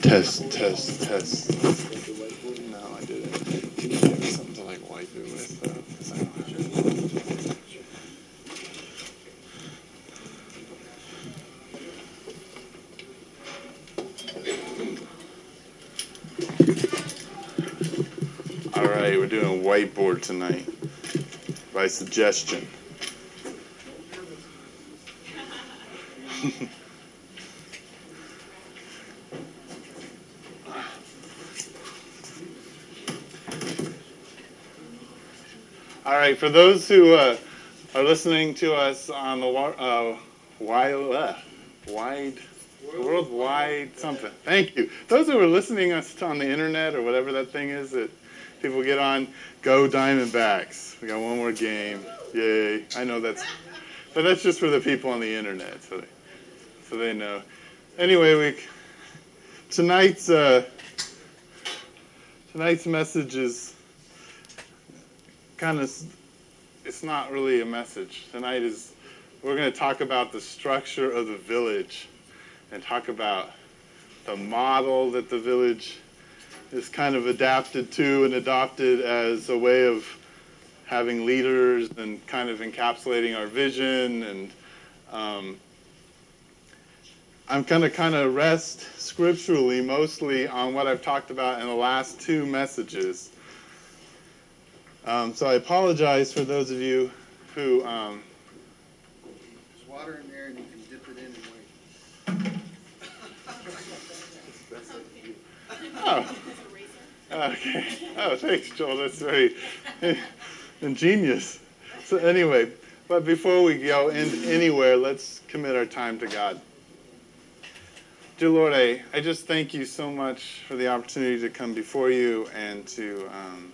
Test, test, test. No, I didn't. Can you give me something to like wipe it with? 'Cause I don't have it. All right, we're doing whiteboard tonight by suggestion. All right, for those who are listening to us on the worldwide something. Thank you. Those who are listening us on the internet or whatever that thing is that people get on, go Diamondbacks. We got one more game. Yay. I know but that's just for the people on the internet, so they know. Anyway, tonight's message is it's not really a message. Tonight we're going to talk about the structure of the village and talk about the model that the village is kind of adapted to and adopted as a way of having leaders and kind of encapsulating our vision. And I'm going to kind of rest scripturally mostly on what I've talked about in the last two messages. So I apologize for those of you who... There's water in there and you can dip it in and wait. Oh. Okay. Oh, thanks, Joel. That's very ingenious. So anyway, but before we go anywhere, let's commit our time to God. Dear Lord, I just thank you so much for the opportunity to come before you and to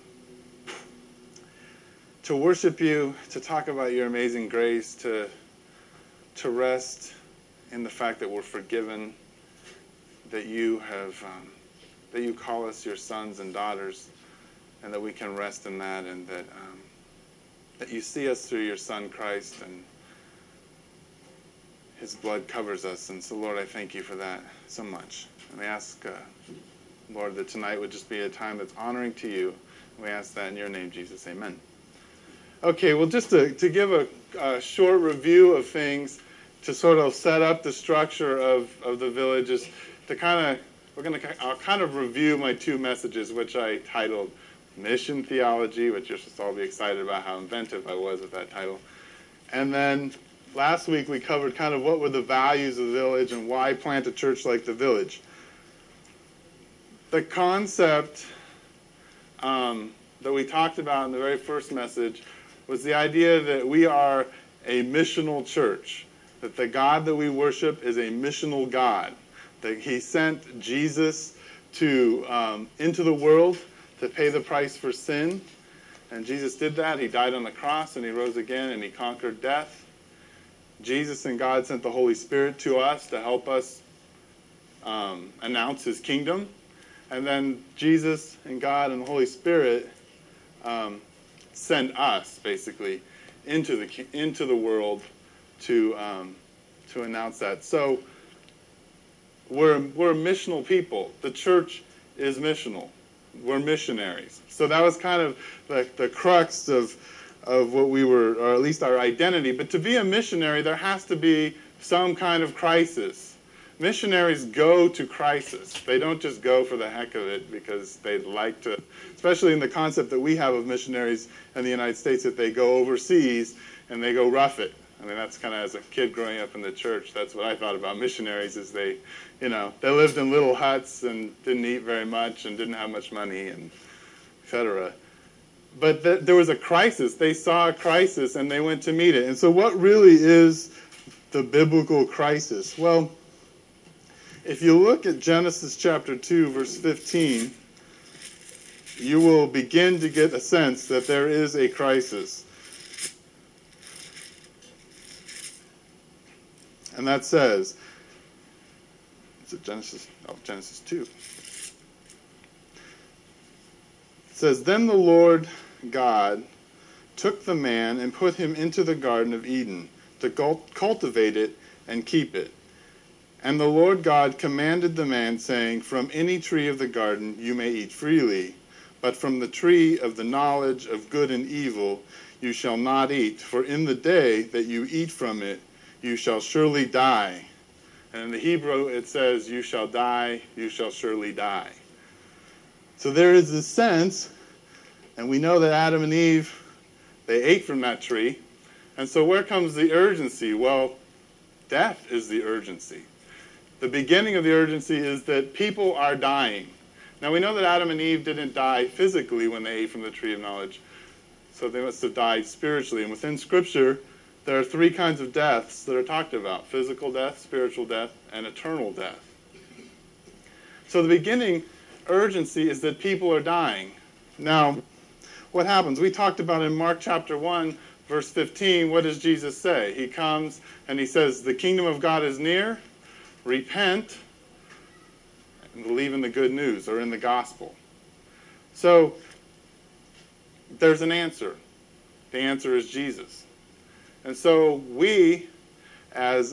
worship you, to talk about your amazing grace, to rest in the fact that we're forgiven, that you call us your sons and daughters, and that we can rest in that, and that you see us through your Son Christ, and his blood covers us. And so, Lord, I thank you for that so much. And we ask, Lord, that tonight would just be a time that's honoring to you. And we ask that in your name, Jesus. Amen. Okay, well, just to give a short review of things, to sort of set up the structure of the village, is to I'll kind of review my two messages, which I titled Mission Theology, which you'll just all be excited about how inventive I was with that title. And then last week we covered kind of what were the values of the village and why plant a church like the village. The concept that we talked about in the very first message was the idea that we are a missional church, that the God that we worship is a missional God, that he sent Jesus into the world to pay the price for sin. And Jesus did that. He died on the cross and he rose again and he conquered death. Jesus and God sent the Holy Spirit to us to help us announce his kingdom. And then Jesus and God and the Holy Spirit sent us, basically, into the world to announce that. So we're a missional people. The church is missional. We're missionaries. So that was kind of the crux of what we were, or at least our identity. But to be a missionary, there has to be some kind of crisis. Missionaries go to crisis. They don't just go for the heck of it because they'd like to, especially in the concept that we have of missionaries in the United States, that they go overseas and they go rough it. I mean, that's kind of, as a kid growing up in the church, that's what I thought about missionaries, is they lived in little huts and didn't eat very much and didn't have much money, and et cetera. But there was a crisis. They saw a crisis and they went to meet it. And so what really is the biblical crisis? Well, if you look at Genesis chapter 2, verse 15, you will begin to get a sense that there is a crisis. And that says, is it Genesis 2. It says, "Then the Lord God took the man and put him into the Garden of Eden to cultivate it and keep it. And the Lord God commanded the man, saying, From any tree of the garden you may eat freely, but from the tree of the knowledge of good and evil you shall not eat, for in the day that you eat from it you shall surely die. And in the Hebrew it says, you shall die, you shall surely die. So there is this sense, and we know that Adam and Eve, they ate from that tree. And so where comes the urgency? Well, death is the urgency. The beginning of the urgency is that people are dying. Now we know that Adam and Eve didn't die physically when they ate from the tree of knowledge, so they must have died spiritually. And within Scripture, there are three kinds of deaths that are talked about: physical death, spiritual death, and eternal death. So the beginning urgency is that people are dying. Now, what happens? We talked about in Mark chapter 1, verse 15, what does Jesus say? He comes and he says, the kingdom of God is near. Repent and believe in the good news, or in the gospel. So there's an answer. The answer is Jesus. And so we, as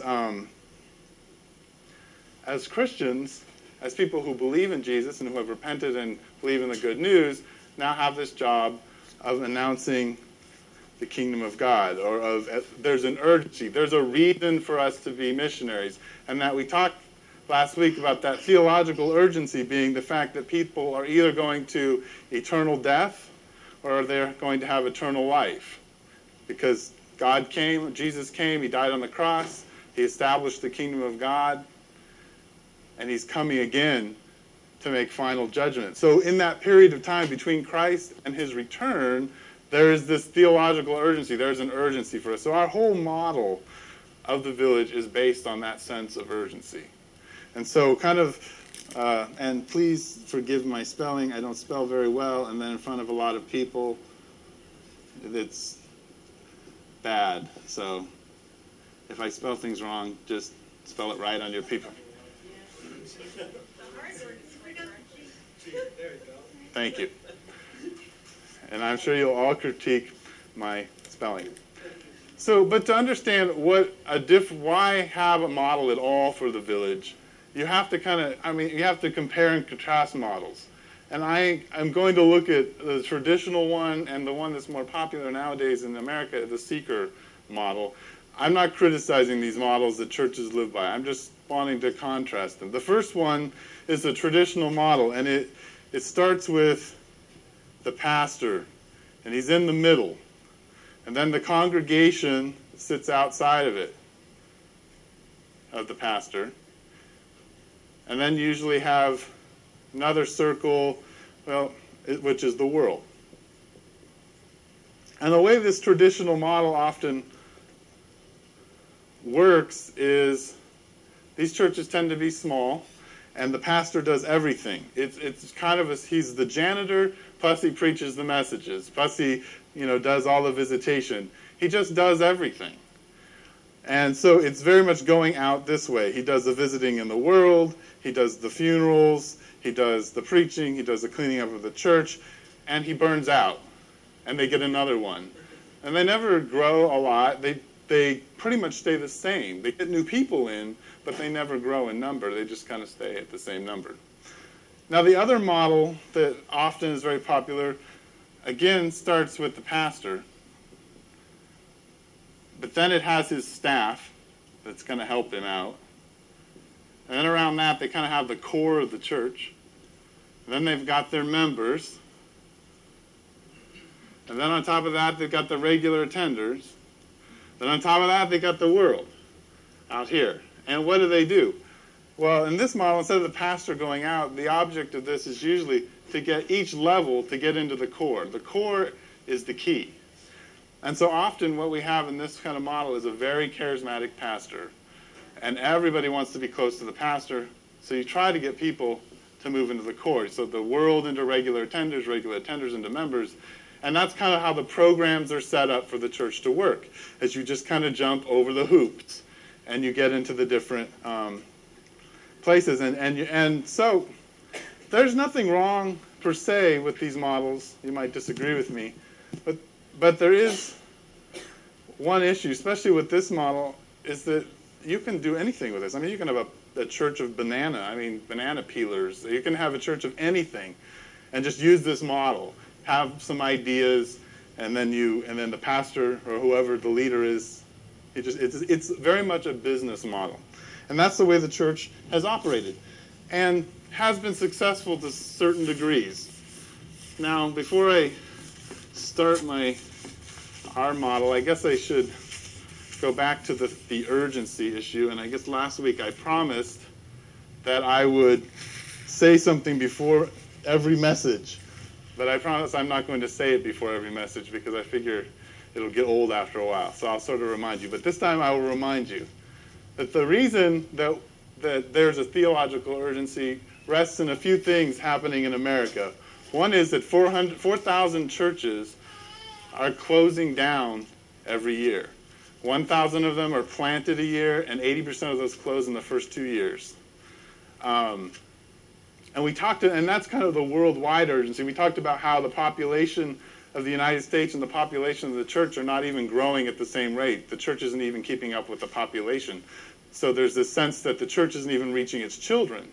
Christians, as people who believe in Jesus and who have repented and believe in the good news, now have this job of announcing the kingdom of God, or there's an urgency. There's a reason for us to be missionaries. And that we talked last week about that theological urgency being the fact that people are either going to eternal death or they're going to have eternal life. Because God came, Jesus came, he died on the cross, he established the kingdom of God, and he's coming again to make final judgment. So in that period of time between Christ and his return, there is this theological urgency. There's an urgency for us. So our whole model of the village is based on that sense of urgency. And so kind of, and please forgive my spelling. I don't spell very well. And then in front of a lot of people, it's bad. So if I spell things wrong, just spell it right on your paper. Thank you. And I'm sure you'll all critique my spelling. So, but to understand why have a model at all for the village, you have to you have to compare and contrast models. And I'm going to look at the traditional one and the one that's more popular nowadays in America, the seeker model. I'm not criticizing these models that churches live by. I'm just wanting to contrast them. The first one is the traditional model, and it starts with the pastor, and he's in the middle. And then the congregation sits outside of it, of the pastor. And then you usually have another circle, which is the world. And the way this traditional model often works is these churches tend to be small, and the pastor does everything. It's kind of he's the janitor, plus he preaches the messages, plus he does all the visitation. He just does everything. And so it's very much going out this way. He does the visiting in the world, he does the funerals, he does the preaching, he does the cleaning up of the church, and he burns out. And they get another one. And they never grow a lot. They pretty much stay the same. They get new people in, but they never grow in number. They just kind of stay at the same number. Now, the other model that often is very popular, again, starts with the pastor. But then it has his staff that's going to help him out. And then around that, they kind of have the core of the church. And then they've got their members. And then on top of that, they've got the regular attenders. Then on top of that, they got the world out here. And what do? Well, in this model, instead of the pastor going out, the object of this is usually to get each level to get into the core. The core is the key. And so often what we have in this kind of model is a very charismatic pastor. And everybody wants to be close to the pastor. So you try to get people to move into the core. So the world into regular attenders into members. And that's kind of how the programs are set up for the church to work, as you just kind of jump over the hoops and you get into the different places. And so there's nothing wrong per se with these models. You might disagree with me. But there is one issue, especially with this model, is that you can do anything with this. I mean, you can have a church of banana peelers. You can have a church of anything, and just use this model. Have some ideas, and then the pastor or whoever the leader is, it's very much a business model. And that's the way the church has operated and has been successful to certain degrees. Now, before I start our model, I guess I should go back to the urgency issue. And I guess last week I promised that I would say something before every message. But I promise I'm not going to say it before every message because I figure it'll get old after a while. So I'll sort of remind you. But this time I will remind you that the reason that there's a theological urgency rests in a few things happening in America. One is that 4,000 churches are closing down every year. 1,000 of them are planted a year, and 80% of those close in the first 2 years. And that's kind of the worldwide urgency. We talked about how the population of the United States and the population of the church are not even growing at the same rate. The church isn't even keeping up with the population. So there's this sense that the church isn't even reaching its children.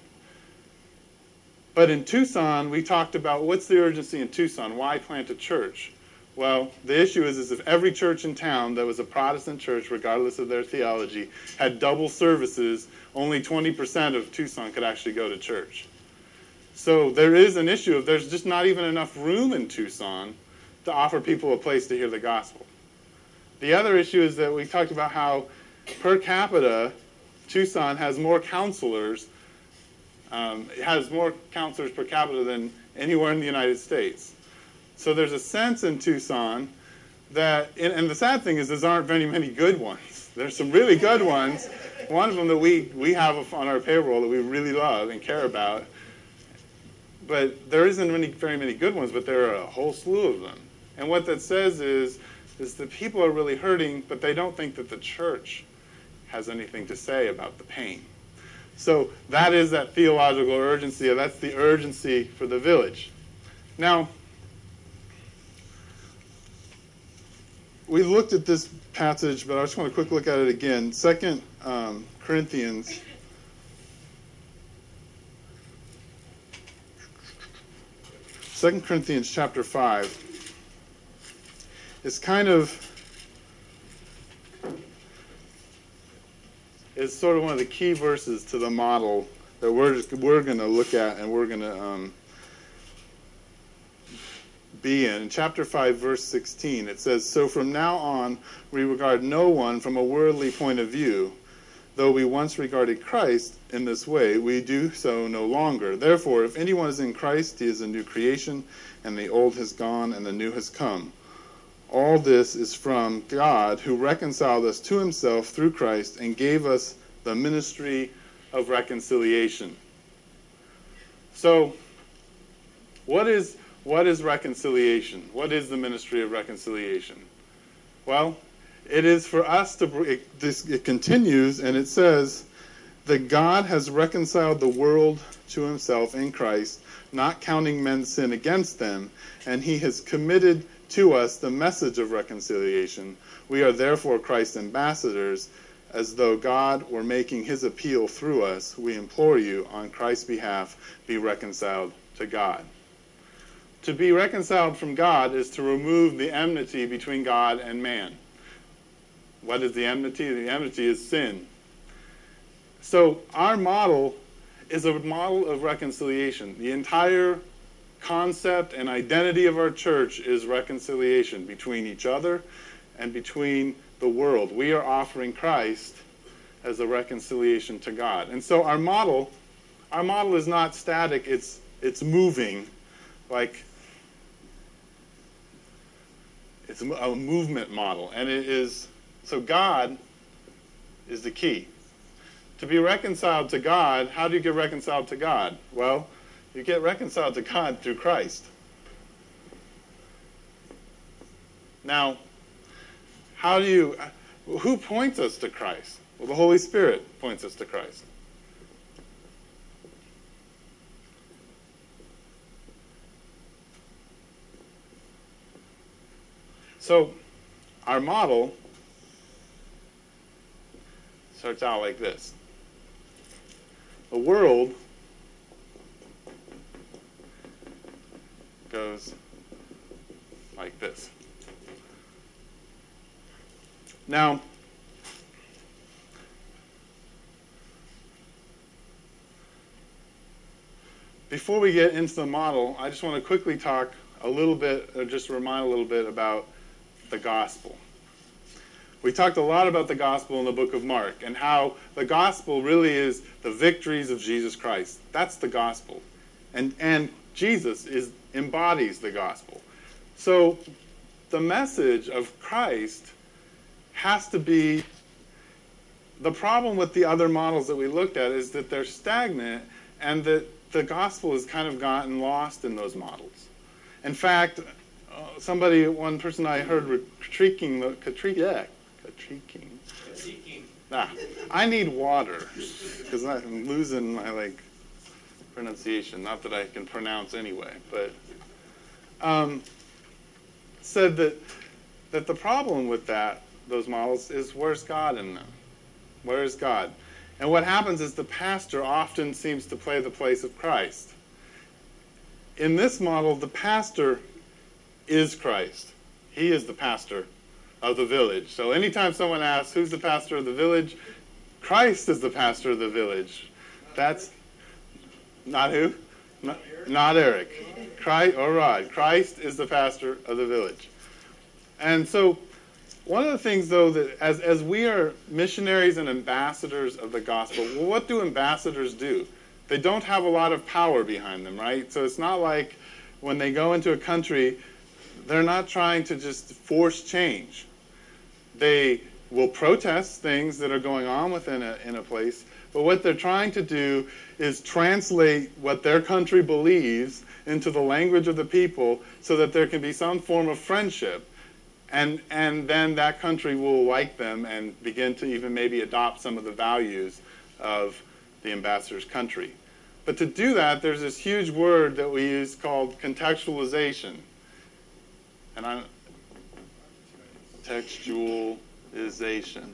But in Tucson, we talked about what's the urgency in Tucson? Why plant a church? Well, the issue is if every church in town that was a Protestant church, regardless of their theology, had double services, only 20% of Tucson could actually go to church. So there is an issue of there's just not even enough room in Tucson to offer people a place to hear the gospel. The other issue is that we talked about how per capita, Tucson has more counselors. It has more counselors per capita than anywhere in the United States. So there's a sense in Tucson that, and the sad thing is there aren't very many good ones. There's some really good ones. One of them that we have on our payroll that we really love and care about. But there isn't very many good ones, but there are a whole slew of them. And what that says is that people are really hurting, but they don't think that the church has anything to say about the pain. So that is that theological urgency, or that's the urgency for the village. Now, we looked at this passage, but I just want to quick look at it again. 2 Corinthians. 2 Corinthians chapter 5 is sort of one of the key verses to the model that we're going to look at and we're going to be in. In chapter 5, verse 16, it says, "So from now on we regard no one from a worldly point of view. Though we once regarded Christ in this way, we do so no longer. Therefore, if anyone is in Christ, he is a new creation, and the old has gone and the new has come. All this is from God, who reconciled us to himself through Christ and gave us the ministry of reconciliation." So, what is reconciliation? What is the ministry of reconciliation? Well, it is for us it continues, and it says that God has reconciled the world to himself in Christ, not counting men's sin against them, and he has committed to us the message of reconciliation. We are therefore Christ's ambassadors, as though God were making his appeal through us. We implore you, on Christ's behalf, be reconciled to God. To be reconciled from God is to remove the enmity between God and man. What is the enmity? The enmity is sin. So our model is a model of reconciliation. The entire concept and identity of our church is reconciliation between each other and between the world. We are offering Christ as a reconciliation to God. And so our model is not static, it's moving. Like, it's a movement model. And it is, so God is the key. To be reconciled to God, how do you get reconciled to God? Well, you get reconciled to God through Christ. Now, who points us to Christ? Well, the Holy Spirit points us to Christ. So, our model, starts out like this. The world goes like this. Now, before we get into the model, I just want to quickly talk a little bit, or just remind a little bit about the gospel. We talked a lot about the gospel in the book of Mark and how the gospel really is the victories of Jesus Christ. That's the gospel. And Jesus embodies the gospel. So the message of Christ has to be, the problem with the other models that we looked at is that they're stagnant and that the gospel has kind of gotten lost in those models. In fact, one person I heard critiquing. I need water because I'm losing my pronunciation. Not that I can pronounce anyway, but said that the problem with those models is, where's God in them? Where is God? And what happens is the pastor often seems to play the place of Christ. In this model, the pastor is Christ. He is the pastor of the village. So anytime someone asks, who's the pastor of the village? Christ is the pastor of the village. That's not who? Not Eric. Christ or Rod. Christ is the pastor of the village. And so one of the things, though, that as we are missionaries and ambassadors of the gospel, well, what do ambassadors do? They don't have a lot of power behind them, right? So it's not like when they go into a country, they're not trying to just force change. They will protest things that are going on within a place, but what they're trying to do is translate what their country believes into the language of the people so that there can be some form of friendship. And then that country will like them and begin to even maybe adopt some of the values of the ambassador's country. But to do that, there's this huge word that we use called contextualization. And textualization.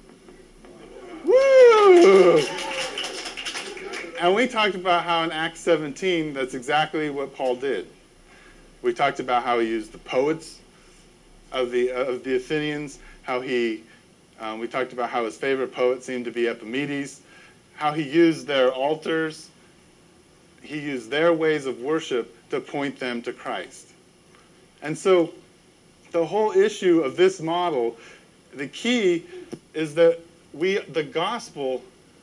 Woo! And we talked about how in Acts 17, that's exactly what Paul did. We talked about how he used the poets of the Athenians, how we talked about how his favorite poet seemed to be Epimedes, how he used their altars, he used their ways of worship to point them to Christ. And so the whole issue of this model, the key is that the gospel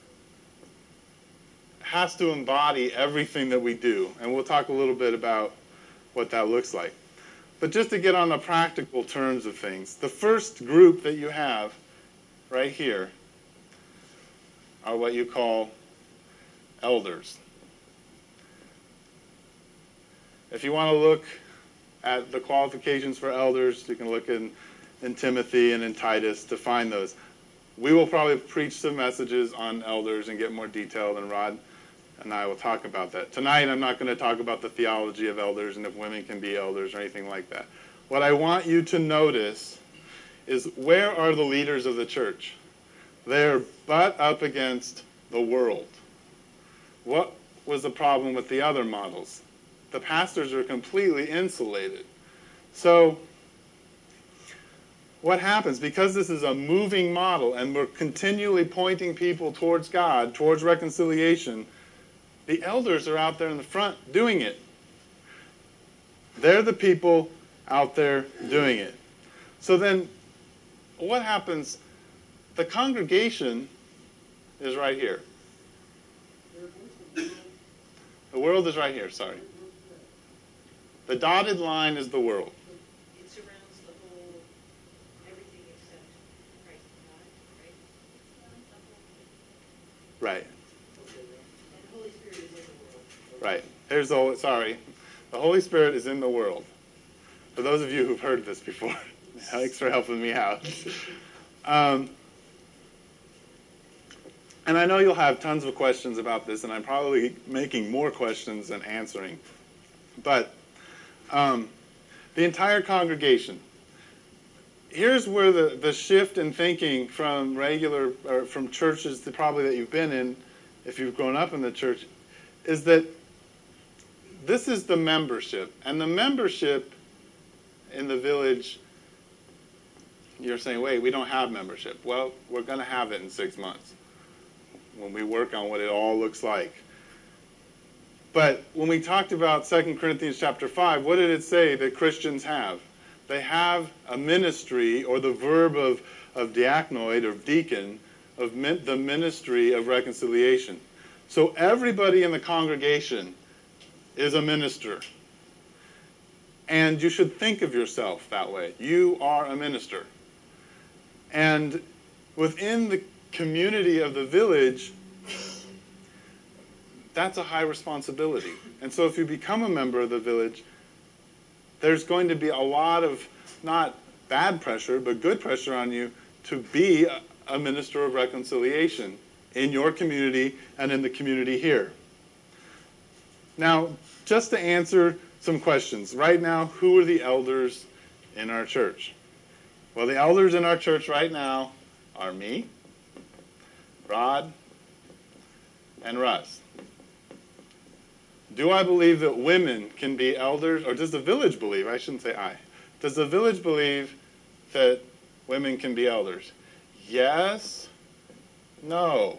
has to embody everything that we do. And we'll talk a little bit about what that looks like. But just to get on the practical terms of things, the first group that you have right here are what you call elders. If you want to look at the qualifications for elders, you can look in Timothy and in Titus to find those. We will probably preach some messages on elders and get more detailed, and Rod and I will talk about that. Tonight, I'm not going to talk about the theology of elders and if women can be elders or anything like that. What I want you to notice is, where are the leaders of the church? They're butt up against the world. What was the problem with the other models? The pastors are completely insulated. So what happens? Because this is a moving model and we're continually pointing people towards God, towards reconciliation, the elders are out there in the front doing it. They're the people out there doing it. So then what happens? The congregation is right here. The world is right here, sorry. The dotted line is the world. It surrounds the whole, everything except Christ and God, right? Right. And the Holy Spirit is in the world. Right. The Holy Spirit is in the world. For those of you who've heard this before, thanks for helping me out. And I know you'll have tons of questions about this, and I'm probably making more questions than answering. But the entire congregation here's where the shift in thinking from regular, or from churches that probably that you've been in, if you've grown up in the church, is that this is the membership. And the membership in the village, you're saying, wait, we don't have membership. Well, we're going to have it in 6 months when we work on what it all looks like. But when we talked about 2 Corinthians chapter 5, what did it say that Christians have? They have a ministry, or the verb of diakonoid, or deacon, of the ministry of reconciliation. So everybody in the congregation is a minister. And you should think of yourself that way. You are a minister. And within the community of the village, that's a high responsibility. And so if you become a member of the village, there's going to be a lot of, not bad pressure, but good pressure on you to be a minister of reconciliation in your community and in the community here. Now, just to answer some questions. Right now, who are the elders in our church? Well, the elders in our church right now are me, Rod, and Russ. Do I believe that women can be elders? Or does the village believe? I shouldn't say I. Does the village believe that women can be elders? Yes. No.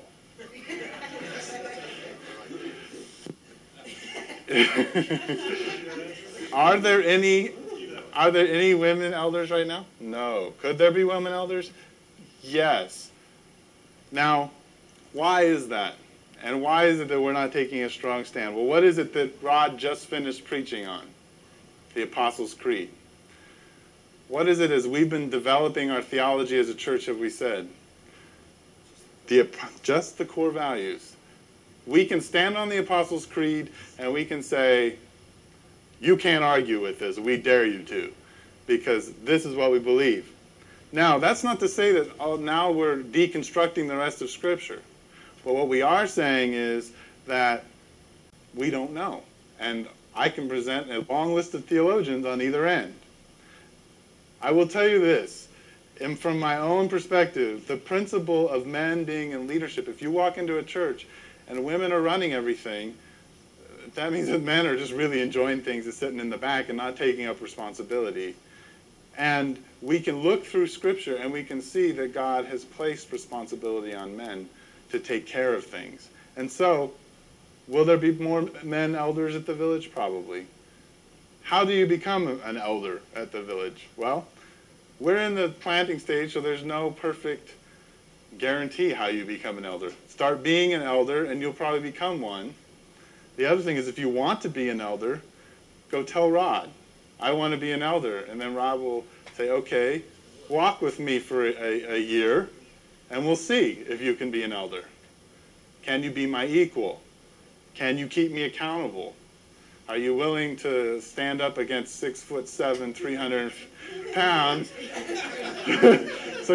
Are there any women elders right now? No. Could there be women elders? Yes. Now, why is that? And why is it that we're not taking a strong stand? Well, what is it that Rod just finished preaching on? The Apostles' Creed. What is it as we've been developing our theology as a church have we said? Just the core values. We can stand on the Apostles' Creed and we can say, you can't argue with this, we dare you to, because this is what we believe. Now, that's not to say that now we're deconstructing the rest of Scripture. But what we are saying is that we don't know. And I can present a long list of theologians on either end. I will tell you this, and from my own perspective, the principle of men being in leadership, if you walk into a church and women are running everything, that means that men are just really enjoying things and sitting in the back and not taking up responsibility. And we can look through Scripture and we can see that God has placed responsibility on men to take care of things. And so, will there be more men elders at the village? Probably. How do you become an elder at the village? Well, we're in the planting stage, so there's no perfect guarantee how you become an elder. Start being an elder, and you'll probably become one. The other thing is, if you want to be an elder, go tell Rod, I want to be an elder. And then Rod will say, okay, walk with me for a year, and we'll see if you can be an elder. Can you be my equal? Can you keep me accountable? Are you willing to stand up against 6'7", 300 pounds? So,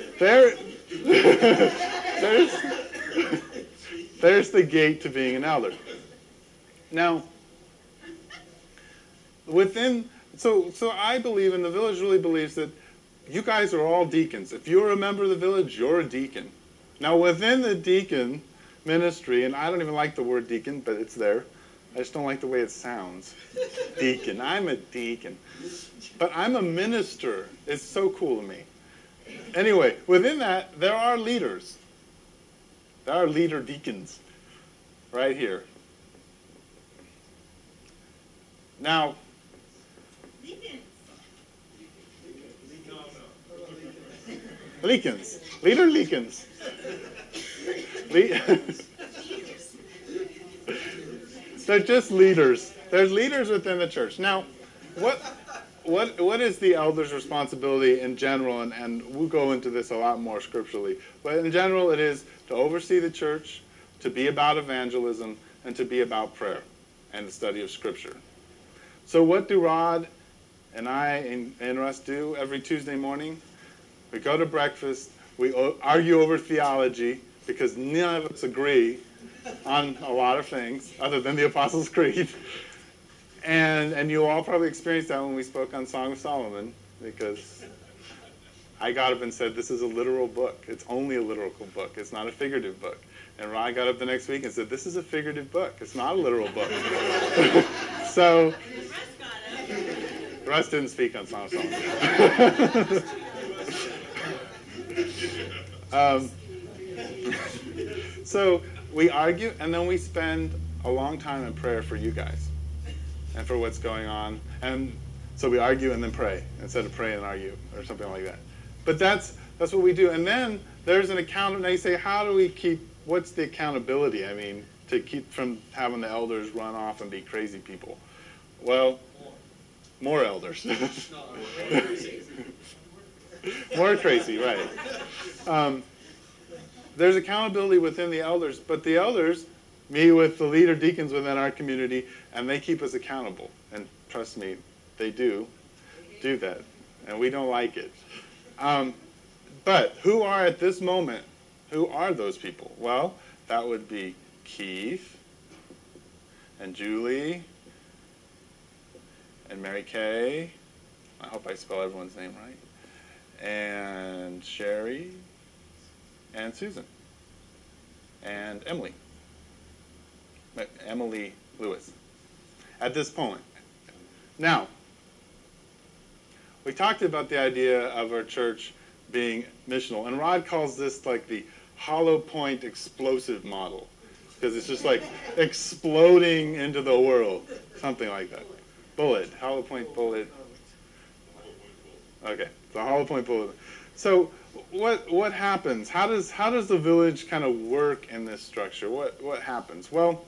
there's the gate to being an elder. Now, so I believe, and the village really believes, that you guys are all deacons. If you're a member of the village, you're a deacon. Now, within the deacon ministry, and I don't even like the word deacon, but it's there. I just don't like the way it sounds. Deacon. I'm a deacon. But I'm a minister. It's so cool to me. Anyway, within that, there are leaders. There are leader deacons right here. Now, Leakins. Leader Leakins. They're just leaders. There's leaders within the church. Now, what is the elder's responsibility in general? And we'll go into this a lot more scripturally. But in general, it is to oversee the church, to be about evangelism, and to be about prayer and the study of Scripture. So what do Rod and I and Russ do every Tuesday morning? We go to breakfast. We argue over theology because none of us agree on a lot of things other than the Apostles' Creed. And you all probably experienced that when we spoke on Song of Solomon, because I got up and said, this is a literal book. It's only a literal book. It's not a figurative book. And Rod got up the next week and said, this is a figurative book. It's not a literal book. So, Russ didn't speak on Song of Songs. So we argue, and then we spend a long time in prayer for you guys and for what's going on. And so we argue and then pray instead of pray and argue or something like that. But that's what we do. And then there's an account. Now you say, how do we keep? What's the accountability? I mean, to keep from having the elders run off and be crazy people. Well, more elders. More crazy, right. There's accountability within the elders, but the elders meet with the leader deacons within our community, and they keep us accountable. And trust me, they do that, and we don't like it. But who are at this moment, who are those people? Well, that would be Keith and Julie and Mary Kay. I hope I spell everyone's name right. And Sherry and Susan and Emily Lewis at this point. Now, we talked about the idea of our church being missional, and Rod calls this like the hollow point explosive model, because it's just like exploding into the world, something like that. Bullet, hollow point bullet. Okay, the hollow point bullet. So what happens? How does the village kind of work in this structure? What happens? Well,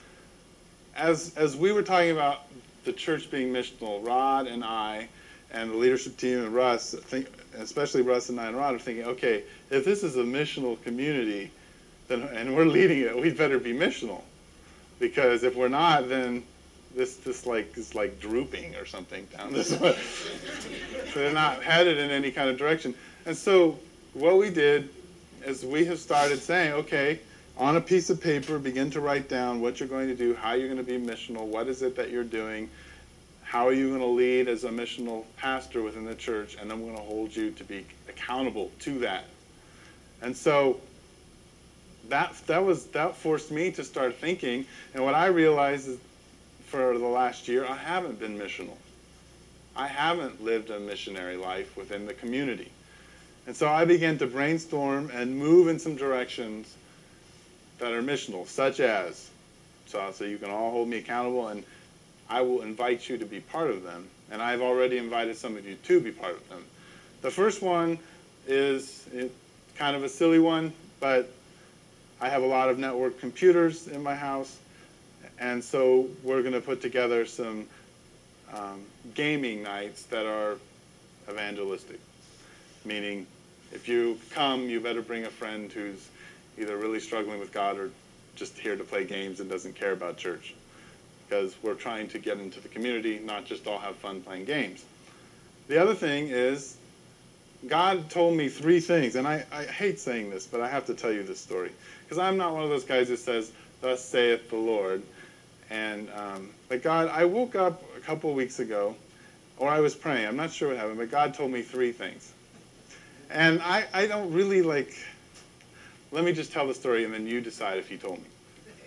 as we were talking about the church being missional, Rod and I and the leadership team and Russ, especially Russ and I and Rod, are thinking, okay, if this is a missional community, then and we're leading it, we'd better be missional, because if we're not, then this like is like drooping or something down this way. So they're not headed in any kind of direction. And so what we did is we have started saying, okay, on a piece of paper, begin to write down what you're going to do, how you're going to be missional, what is it that you're doing, how are you going to lead as a missional pastor within the church, and then we're going to hold you to be accountable to that. And so that forced me to start thinking, and what I realized is for the last year, I haven't been missional. I haven't lived a missionary life within the community. And so I began to brainstorm and move in some directions that are missional, such as, so you can all hold me accountable, and I will invite you to be part of them. And I've already invited some of you to be part of them. The first one is kind of a silly one, but I have a lot of network computers in my house, and so we're going to put together some gaming nights that are evangelistic, meaning if you come, you better bring a friend who's either really struggling with God or just here to play games and doesn't care about church, because we're trying to get into the community, not just all have fun playing games. The other thing is, God told me 3 things, and I hate saying this, but I have to tell you this story, because I'm not one of those guys who says, thus saith the Lord. And but God, I woke up a couple of weeks ago, or I was praying, I'm not sure what happened, but God told me 3 things. And I don't really let me just tell the story and then you decide if he told me.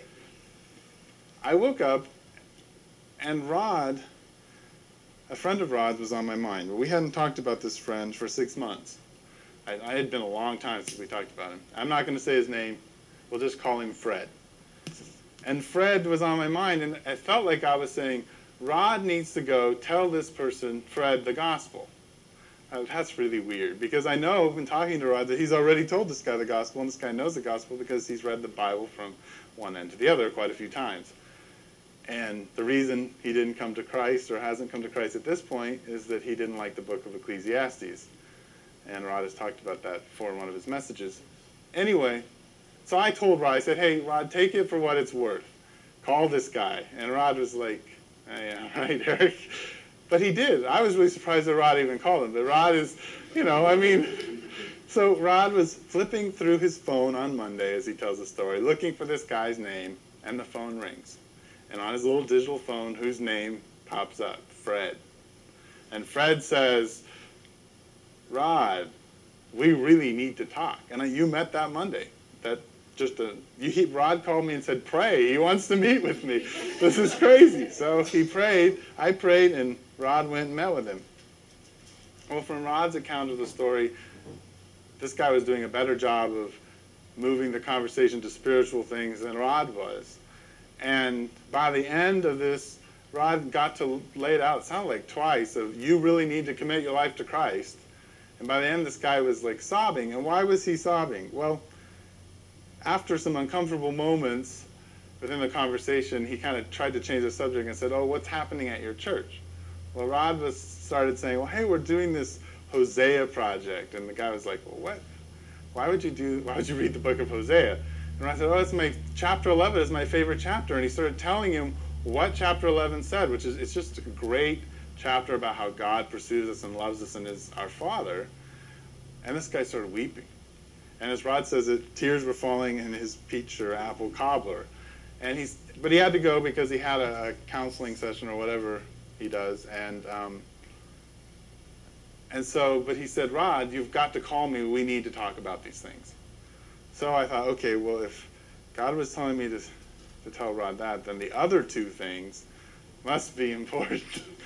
I woke up and Rod, a friend of Rod's, was on my mind. But we hadn't talked about this friend for 6 months. I had been a long time since we talked about him. I'm not going to say his name. We'll just call him Fred. And Fred was on my mind, and it felt like I was saying, Rod needs to go tell this person, Fred, the gospel. That's really weird, because I know, in talking to Rod, that he's already told this guy the gospel, and this guy knows the gospel because he's read the Bible from one end to the other quite a few times. And the reason he didn't come to Christ, or hasn't come to Christ at this point, is that he didn't like the book of Ecclesiastes. And Rod has talked about that before in one of his messages. Anyway, so I told Rod, I said, hey, Rod, take it for what it's worth. Call this guy. And Rod was like, oh, yeah, right, Eric. But he did. I was really surprised that Rod even called him. But Rod is, so Rod was flipping through his phone on Monday, as he tells the story, looking for this guy's name, and the phone rings. And on his little digital phone, whose name pops up? Fred. And Fred says, Rod, we really need to talk. And you met that Monday. Rod called me and said, pray. He wants to meet with me. This is crazy. So he prayed, I prayed, and Rod went and met with him. Well, from Rod's account of the story, this guy was doing a better job of moving the conversation to spiritual things than Rod was. And by the end of this, Rod got to lay it out, it sounded like twice, of you really need to commit your life to Christ. And by the end, this guy was like sobbing. And why was he sobbing? Well, after some uncomfortable moments within the conversation, he kind of tried to change the subject and said, oh, what's happening at your church? Well, Rod started saying, well, hey, we're doing this Hosea project. And the guy was like, well, what? Why would you read the book of Hosea? And I said, oh, chapter 11 is my favorite chapter. And he started telling him what chapter 11 said, which is, it's just a great chapter about how God pursues us and loves us and is our Father. And this guy started weeping. And as Rod says, tears were falling in his peach or apple cobbler. But he had to go because he had a counseling session or whatever he does. But he said, Rod, you've got to call me. We need to talk about these things. So I thought, okay, well, if God was telling me to tell Rod that, then the other two things must be important.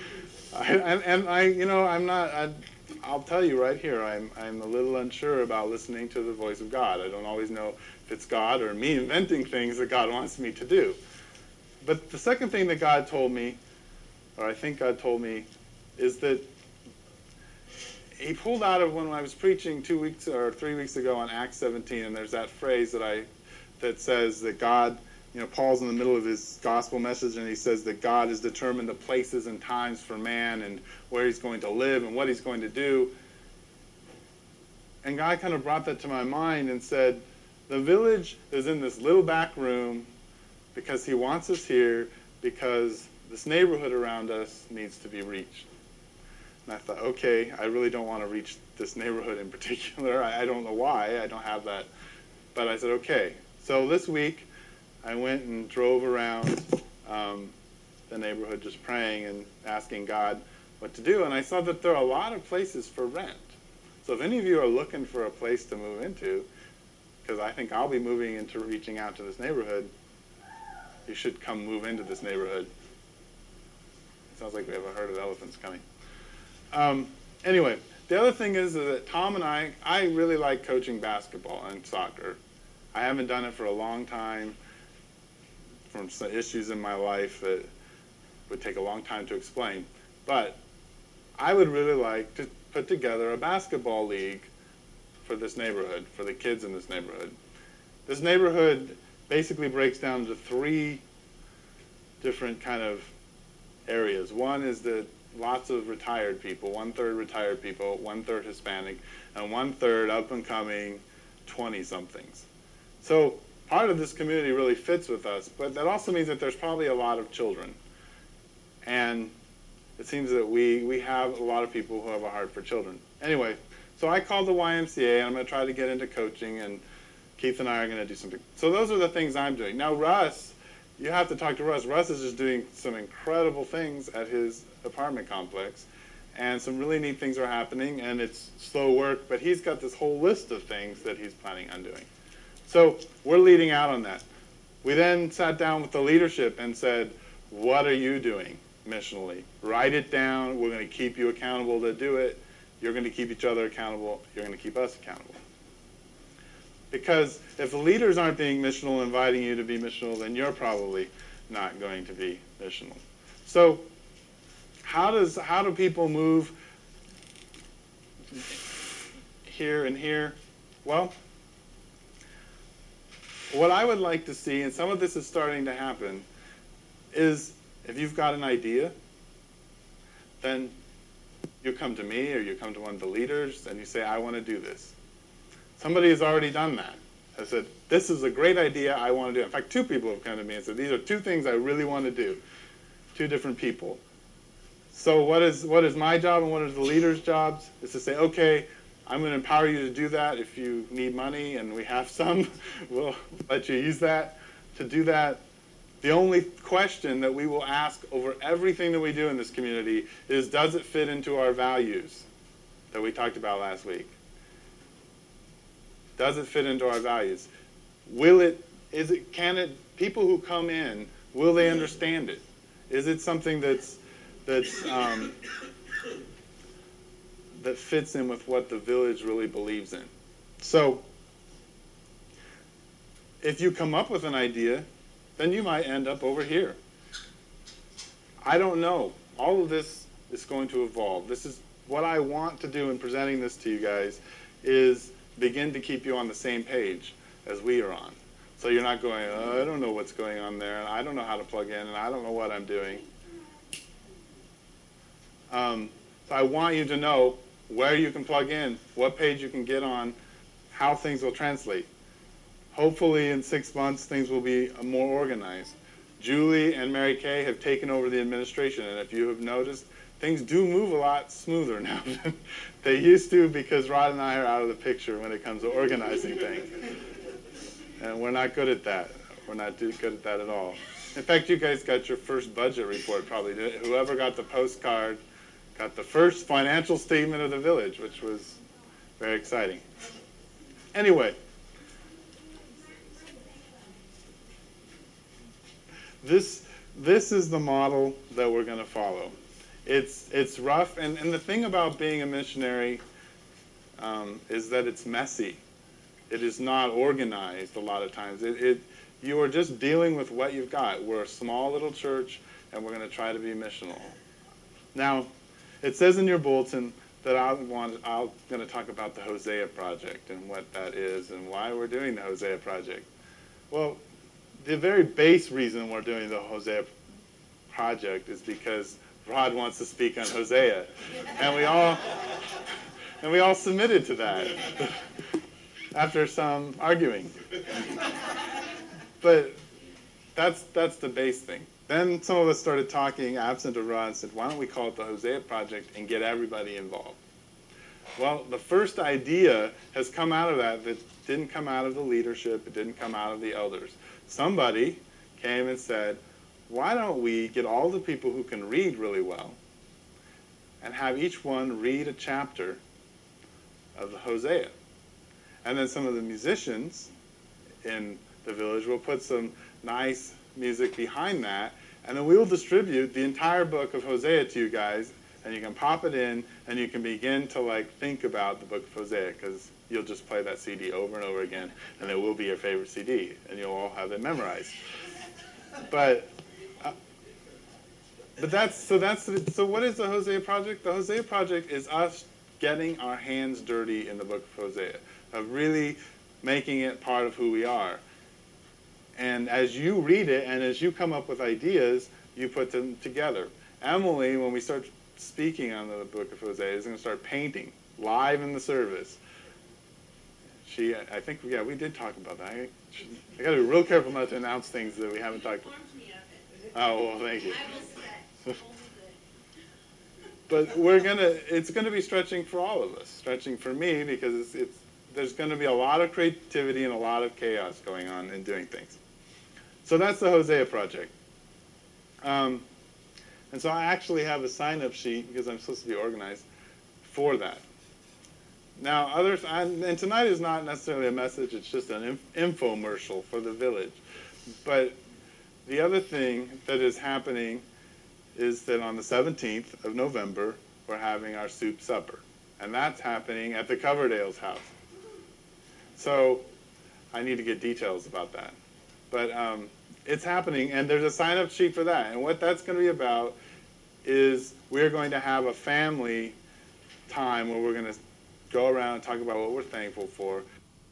I'll tell you right here, I'm a little unsure about listening to the voice of God. I don't always know if it's God or me inventing things that God wants me to do. But the second thing that God told me, or I think God told me, is that he pulled out of when I was preaching 2 weeks or 3 weeks ago on Acts 17, and there's that phrase that says that God, Paul's in the middle of his gospel message, and he says that God has determined the places and times for man and where he's going to live and what he's going to do. And God kind of brought that to my mind and said, the village is in this little back room because he wants us here because this neighborhood around us needs to be reached. And I thought, okay, I really don't want to reach this neighborhood in particular. I don't know why. I don't have that. But I said, okay. So this week, I went and drove around the neighborhood just praying and asking God what to do. And I saw that there are a lot of places for rent. So if any of you are looking for a place to move into, because I think I'll be moving into reaching out to this neighborhood, you should come move into this neighborhood. It sounds like we have a herd of elephants coming. Anyway, the other thing is that Tom and I really like coaching basketball and soccer. I haven't done it for a long time from some issues in my life that would take a long time to explain. But I would really like to put together a basketball league for this neighborhood, for the kids in this neighborhood. This neighborhood basically breaks down into 3 different kind of areas. One is that lots of retired people, 1/3 retired people, 1/3 Hispanic, and 1/3 up-and-coming 20-somethings. So part of this community really fits with us, but that also means that there's probably a lot of children. And it seems that we have a lot of people who have a heart for children. Anyway, so I called the YMCA, and I'm going to try to get into coaching, and Keith and I are going to do something. So those are the things I'm doing. Now, Russ, you have to talk to Russ. Russ is just doing some incredible things at his apartment complex, and some really neat things are happening, and it's slow work, but he's got this whole list of things that he's planning on doing. So we're leading out on that. We then sat down with the leadership and said, what are you doing missionally? Write it down. We're going to keep you accountable to do it. You're going to keep each other accountable. You're going to keep us accountable. Because if the leaders aren't being missional, inviting you to be missional, then you're probably not going to be missional. So how do people move here and here? Well, what I would like to see, and some of this is starting to happen, is if you've got an idea, then you come to me or you come to one of the leaders and you say, I want to do this. Somebody has already done that. I said, this is a great idea, I want to do it. In fact, 2 people have come to me and said, these are 2 things I really want to do. 2 different people. So what is my job and what are the leaders' jobs? Is to say, okay, I'm going to empower you to do that. If you need money, and we have some, we'll let you use that to do that. The only question that we will ask over everything that we do in this community is, does it fit into our values that we talked about last week? Does it fit into our values? People who come in, will they understand it? Is it something that fits in with what the village really believes in? So, if you come up with an idea, then you might end up over here. I don't know. All of this is going to evolve. This is what I want to do in presenting this to you guys, is begin to keep you on the same page as we are on. So you're not going, oh, I don't know what's going on there, and I don't know how to plug in, and I don't know what I'm doing. So I want you to know where you can plug in, what page you can get on, how things will translate. Hopefully in 6 months, things will be more organized. Julie and Mary Kay have taken over the administration, and if you have noticed, things do move a lot smoother now than they used to, because Rod and I are out of the picture when it comes to organizing things. And we're not good at that. We're not good at that at all. In fact, you guys got your first budget report probably. Whoever got the postcard got the first financial statement of the village, which was very exciting. Anyway, this is the model that we're going to follow. It's rough, and the thing about being a missionary is that it's messy. It is not organized a lot of times. You are just dealing with what you've got. We're a small little church, and we're going to try to be missional. Now, it says in your bulletin that I'm going to talk about the Hosea Project and what that is and why we're doing the Hosea Project. Well, the very base reason we're doing the Hosea Project is because Rod wants to speak on Hosea, and we all submitted to that after some arguing. But that's the base thing. Then some of us started talking absent of Rod and said, why don't we call it the Hosea Project and get everybody involved? Well, the first idea has come out of that didn't come out of the leadership. It didn't come out of the elders. Somebody came and said, why don't we get all the people who can read really well and have each one read a chapter of the Hosea? And then some of the musicians in the village will put some nice music behind that, and then we will distribute the entire book of Hosea to you guys, and you can pop it in, and you can begin to think about the book of Hosea, because you'll just play that CD over and over again, and it will be your favorite CD, and you'll all have it memorized. But so what is the Hosea Project? The Hosea Project is us getting our hands dirty in the book of Hosea, of really making it part of who we are. And as you read it and as you come up with ideas, you put them together. Emily, when we start speaking on the book of Hosea, is going to start painting live in the service. I think we did talk about that. I got to be real careful not to announce things that we haven't talked about. Oh, well, thank you. But it's going to be stretching for all of us. Stretching for me, because there's going to be a lot of creativity and a lot of chaos going on in doing things. So that's the Hosea Project. And so I actually have a sign-up sheet, because I'm supposed to be organized, for that. Now, and tonight is not necessarily a message, it's just an infomercial for the village. But the other thing that is happening is that on the 17th of November, we're having our soup supper. And that's happening at the Coverdale's house. So I need to get details about that. But it's happening, and there's a sign-up sheet for that. And what that's going to be about is we're going to have a family time where we're going to go around and talk about what we're thankful for.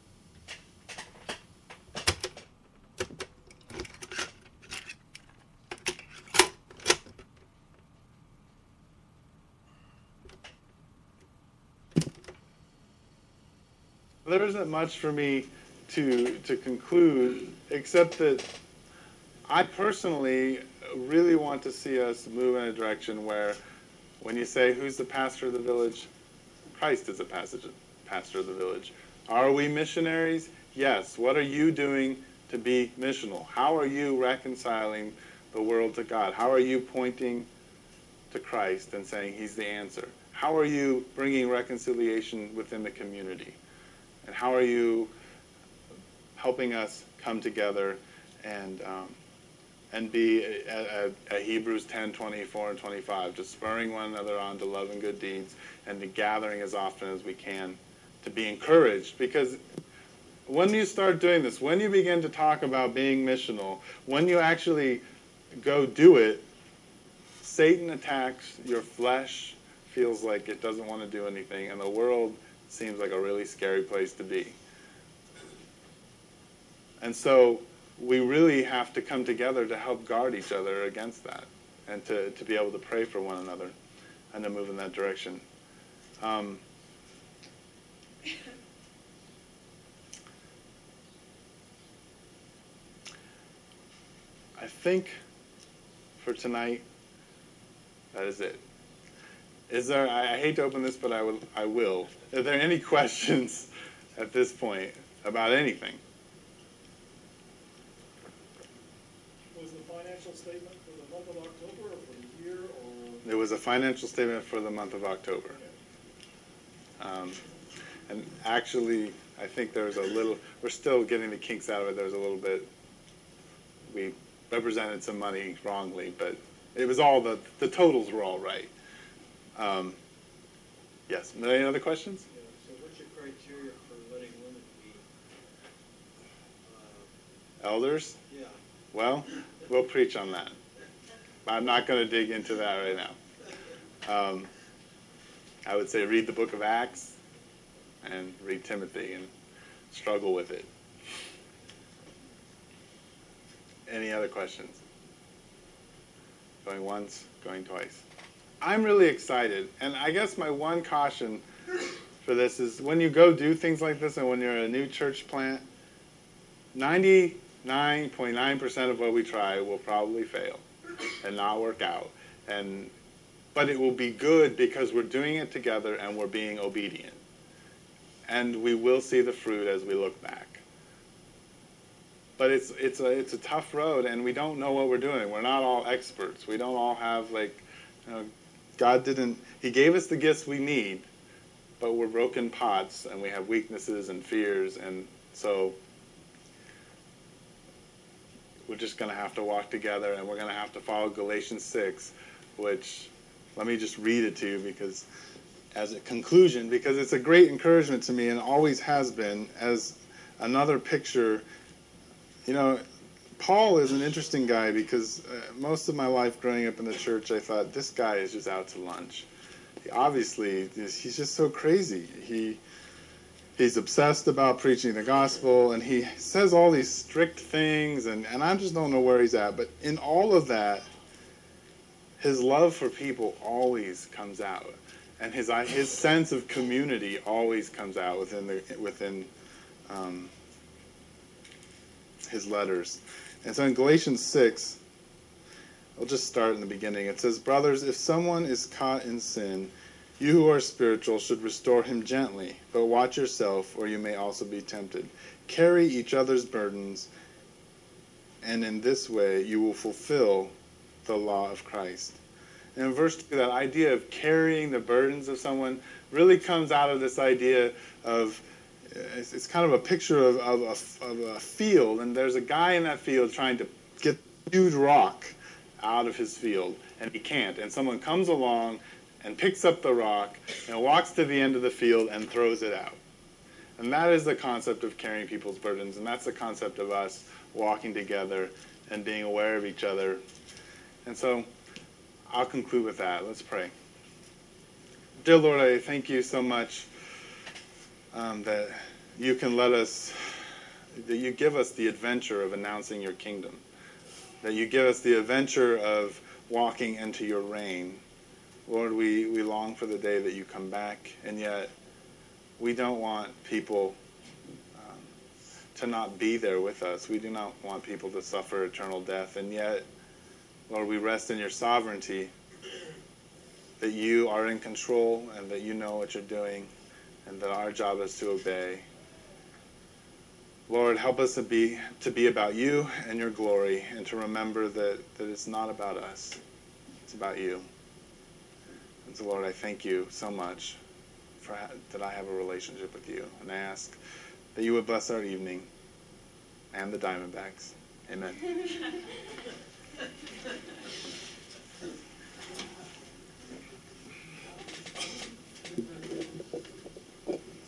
There isn't much for me to conclude, except that I personally really want to see us move in a direction where when you say, who's the pastor of the village? Christ is the pastor of the village. Are we missionaries? Yes. What are you doing to be missional? How are you reconciling the world to God? How are you pointing to Christ and saying he's the answer? How are you bringing reconciliation within the community? And how are you helping us come together and be a Hebrews 10, 24, and 25, just spurring one another on to love and good deeds, and to gathering as often as we can to be encouraged. Because when you start doing this, when you begin to talk about being missional, when you actually go do it, Satan attacks your flesh, feels like it doesn't want to do anything, and the world seems like a really scary place to be. And so we really have to come together to help guard each other against that, and to be able to pray for one another and to move in that direction. I think for tonight, that is it. Is there? I hate to open this, but I will. Are there any questions at this point about anything? Was the financial statement for the month of October or for the year, or? It was a financial statement for the month of October. And actually, I think there was a little, we're still getting the kinks out of it. There was a little bit, we represented some money wrongly, but it was all, the totals were all right. Yes, any other questions? Yeah, so what's your criteria for letting women be? Elders? Yeah. Well, we'll preach on that. I'm not going to dig into that right now. I would say read the book of Acts and read Timothy and struggle with it. Any other questions? Going once, going twice. I'm really excited, and I guess my one caution for this is when you go do things like this and when you're a new church plant, 99.9% of what we try will probably fail and not work out. But it will be good because we're doing it together and we're being obedient. And we will see the fruit as we look back. But it's a tough road, and we don't know what we're doing. We're not all experts. We don't all have, God didn't, He gave us the gifts we need, but we're broken pots, and we have weaknesses and fears, and so we're just going to have to walk together, and we're going to have to follow Galatians 6, which, let me just read it to you because as a conclusion, because it's a great encouragement to me and always has been as another picture. You know, Paul is an interesting guy because most of my life growing up in the church, I thought, this guy is just out to lunch. Obviously, he's just so crazy. He's obsessed about preaching the gospel, and he says all these strict things, and I just don't know where he's at. But in all of that, his love for people always comes out, and his sense of community always comes out within his letters. And so in Galatians 6, I'll just start in the beginning. It says, "Brothers, if someone is caught in sin, you who are spiritual should restore him gently, but watch yourself, or you may also be tempted. Carry each other's burdens, and in this way you will fulfill the law of Christ." And in verse 2, that idea of carrying the burdens of someone really comes out of this idea of, it's kind of a picture of a field, and there's a guy in that field trying to get a huge rock out of his field, and he can't. And someone comes along and picks up the rock and walks to the end of the field and throws it out. And that is the concept of carrying people's burdens, and that's the concept of us walking together and being aware of each other. And so I'll conclude with that. Let's pray. Dear Lord, I thank you so much that you can that you give us the adventure of announcing your kingdom, that you give us the adventure of walking into your reign. Lord, we long for the day that you come back, and yet we don't want people to not be there with us. We do not want people to suffer eternal death, and yet, Lord, we rest in your sovereignty, that you are in control and that you know what you're doing, and that our job is to obey. Lord, help us to be about you and your glory, and to remember that it's not about us. It's about you. And so, Lord, I thank you so much that I have a relationship with you. And I ask that you would bless our evening and the Diamondbacks. Amen.